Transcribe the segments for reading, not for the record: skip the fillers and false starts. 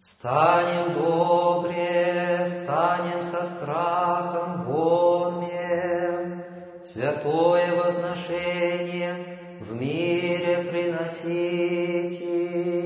Станем добре, станем со страхом вонме, святое возношение в мире приносите.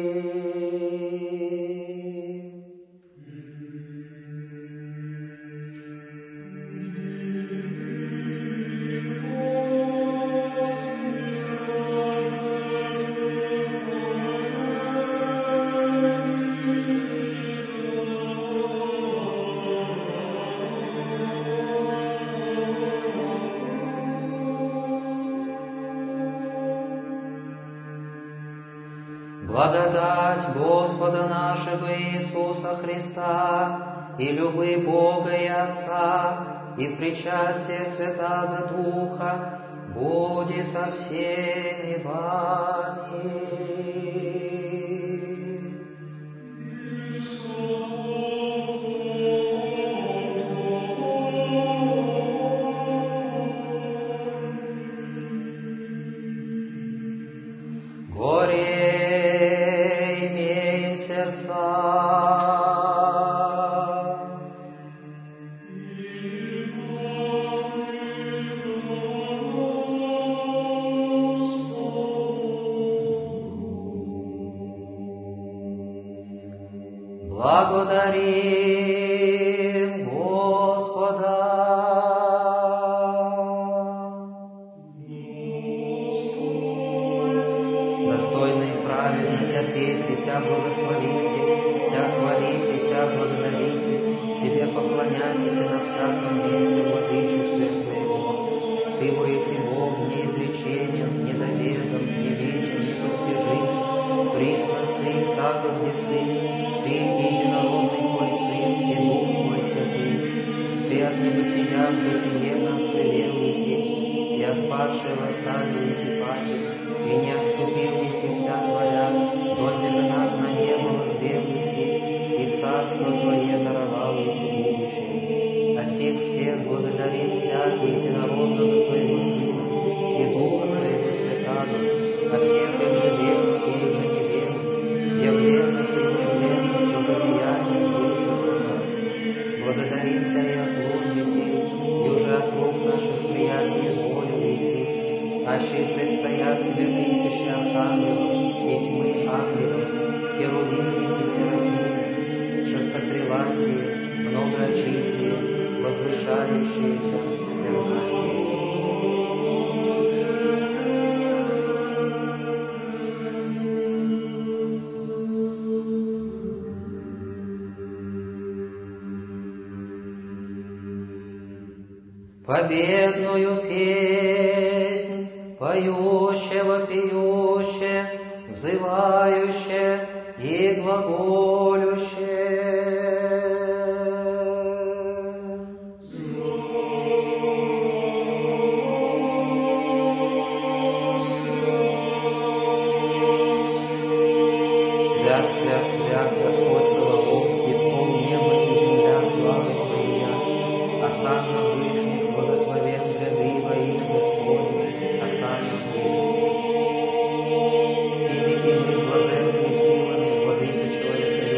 Благодать Господа нашего Иисуса Христа и любви Бога и Отца и причастие Святаго Духа буде со всеми вами. Благодарим Господа. Достойно и праведно терпите, Тя благословите, Тя хвалите, Тя благодарите, Тебе поклоняйтесь и на всяком месте владычестве Своего. Ты воиси Бог неизреченен, недоведом, невидим, непостижим, присно Сын, так где Сын, Ты единородный Твой Сын и Дух Твой Святый. Ты от небытия в бытие нас привел еси, и от падшего оставил еси паче, и не отступил еси вся Твоя, донде же нас на небо возвел еси, и царство Твое даровал еси будущее. О сих всех благодарим Тя, единородного Твоего Сына, и Духа Твоего Святаго, о всех их же верных и их же неверных, явленных и неявленных благодеяниях бывших у нас. Благодарим Тя и о службе сей, и уже от рук наших приятий изволил еси, аще предстоят Тебе тысячи архангелов и тьмы ангелов, херувимы и серафимы, шестокрылатие, многоочитие, возвышающиеся перватие. Победную песнь, поющее, вопиющее, взывающее и глаголющее. Свят, свят, свят, Господь Саваоф, исполн небо и земля славы Твоя, осанна вышних, благословен гряды во имя Господне, осанна вышних. Сими и мы блаженными силами, владыка человека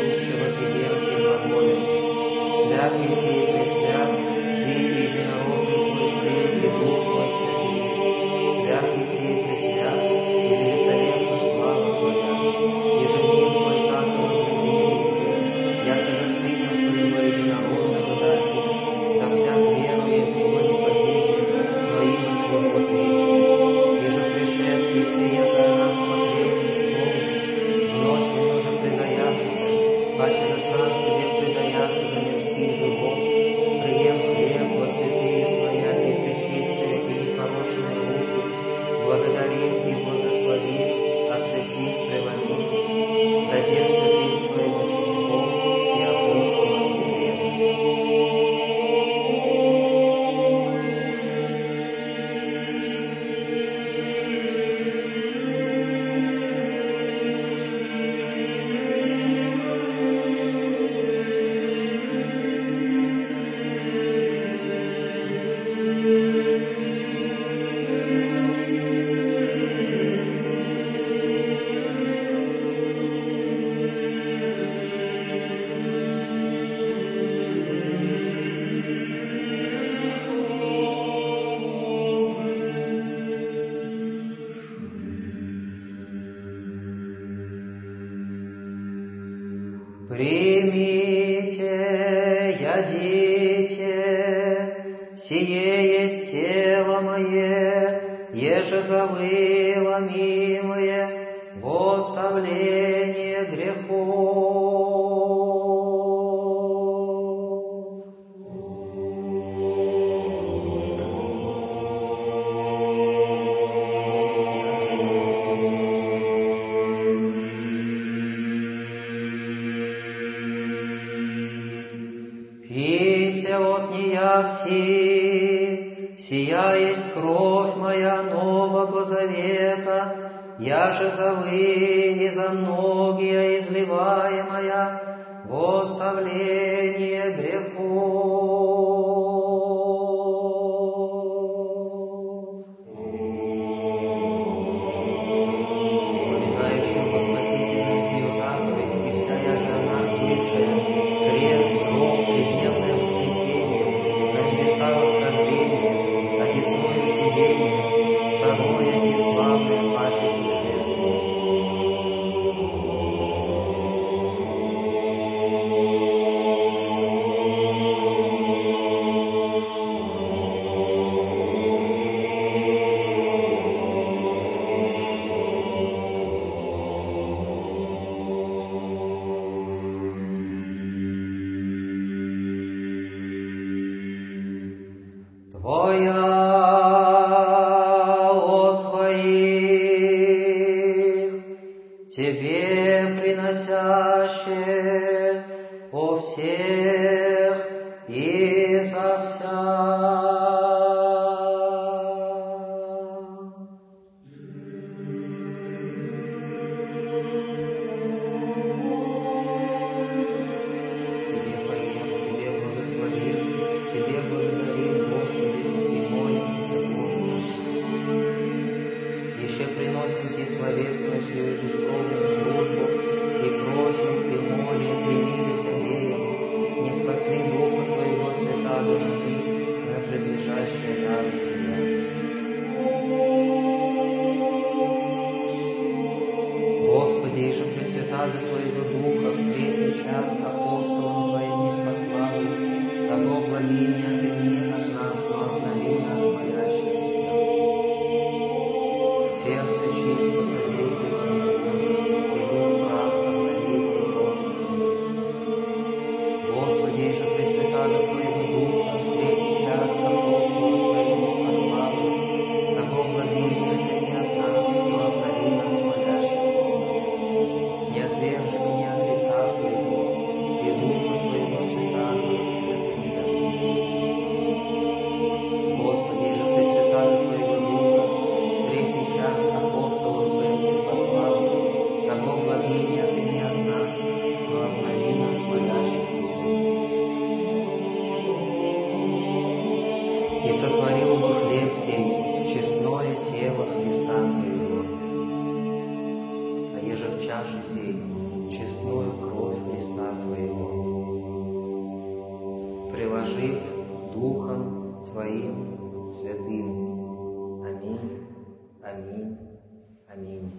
Примите, ядите, сие есть тело мое, еже за вы, ломимые, во оставление грехов. Пейте от нея все, сия есть кровь моя нового завета, яже за вы и за многие изливаемая во оставление грехов. Поминающим по спасительную сию заповедь, и вся яже о нас бывшая, крест, гроб, тридневное воскресенье, на небеса восхождение, одесною сиденье, второе и славное папе пришествие. Твоя от Твоих, Тебе приносяще о всех и за вся. Тебе поем, Тебе благословим, Тебе благодарим, Господи, и молимся, Боже наш. Еще приносим Ти словесную сию бескровную службу, и просим, и молим, и милися деем, не спасли Духа Твоего святаго на Ты и на предлежащие дары себя. Господи, иже пресвятаго Твоего Духа в третий час апостолам Твоим не спаславлю, того благи не отыми от нас, но обнови нас, молящихся. Сердце чисто созиди во мне, Боже, и дух прав обнови в духовном мире. Господи, иже пресвятаго Твоего Духа в третий час апостолам Твоим не спаславлю, того благи не отыми от нас, но обнови нас, молящихся. Не отвержи меня от лица Твоего, и Духа Твоего святаго не отыми от меня. Господи, же пресвятаго Твоего Духа в третий час апостолам Твоим не спаславлю, того благи не отыми от нас, но обнови нас, молящихся. И сотворил бы хлеб сей, честное тело Христа Твоего, а еже в чаше сей, честную кровь Христа Твоего, приложив Духом Твоим святым. Аминь, аминь, аминь.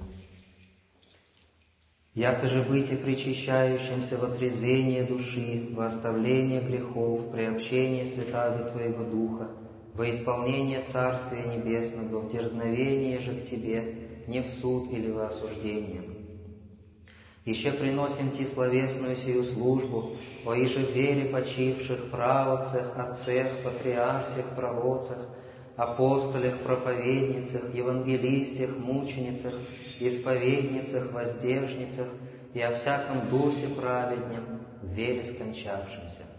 Яко же быть и причащающимся во трезвение души, во оставление грехов, приобщение святаго Твоего Духа, во исполнение Царствия Небесного, в дерзновение же к Тебе, не в суд или во осуждение. Еще приносим Ти словесную сию службу, о иже вере почивших правоцах, отцах, патриарсях, проводцах, апостолях, проповедницах, евангелистах, мученицах, исповедницах, воздержницах и о всяком духе праведнем, в вере скончавшемся.